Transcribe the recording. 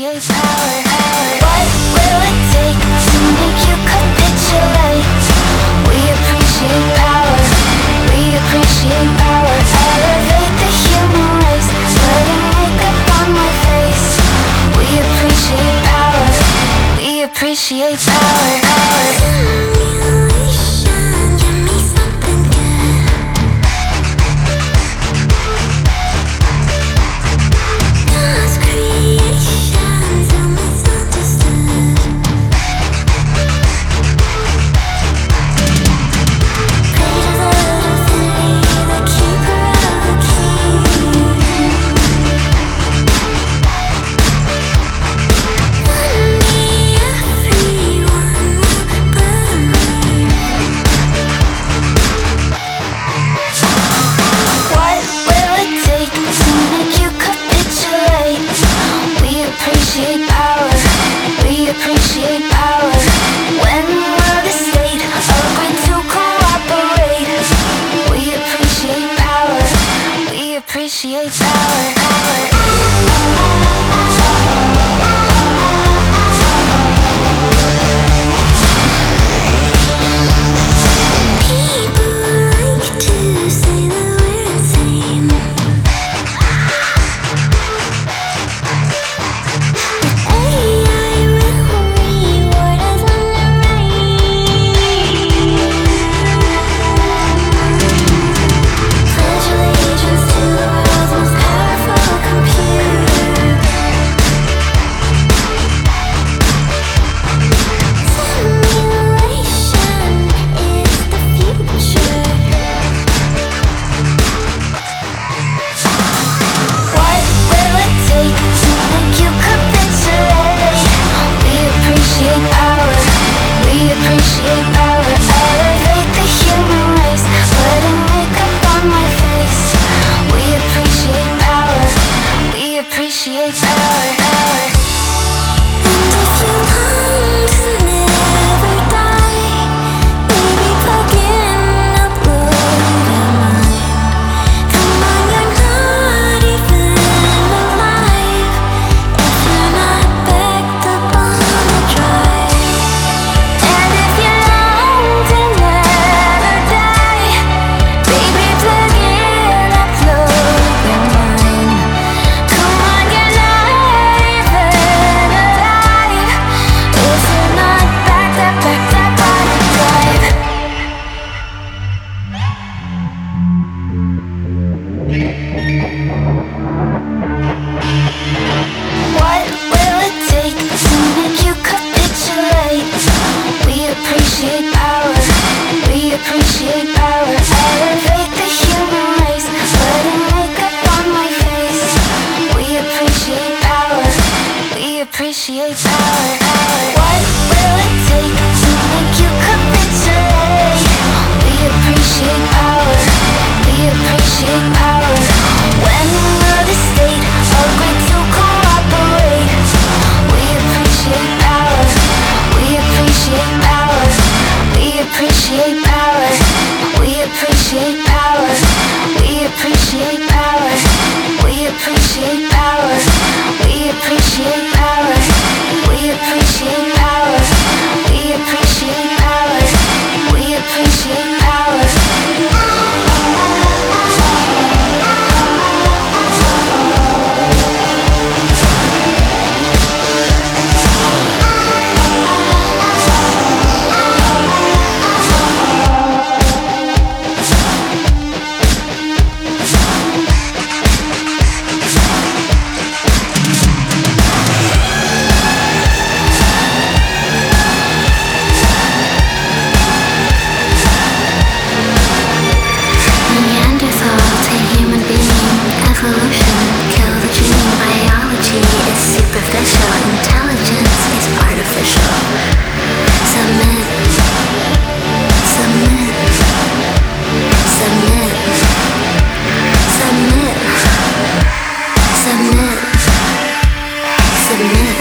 appreciate power. What will it take to make you capitulate? We appreciate power. We appreciate power. Elevate the human race. Putting makeup on my face. We appreciate power. We appreciate power. Appreciate power. Appreciate power. What will it take to make you capitulate? We appreciate power. We appreciate power. When will the state agree to cooperate? We appreciate power. We appreciate power. We appreciate power. We appreciate power. We appreciate power. We appreciate power. We appreciate power. We appreciate power. We appreciate power. We appreciate power. Submit.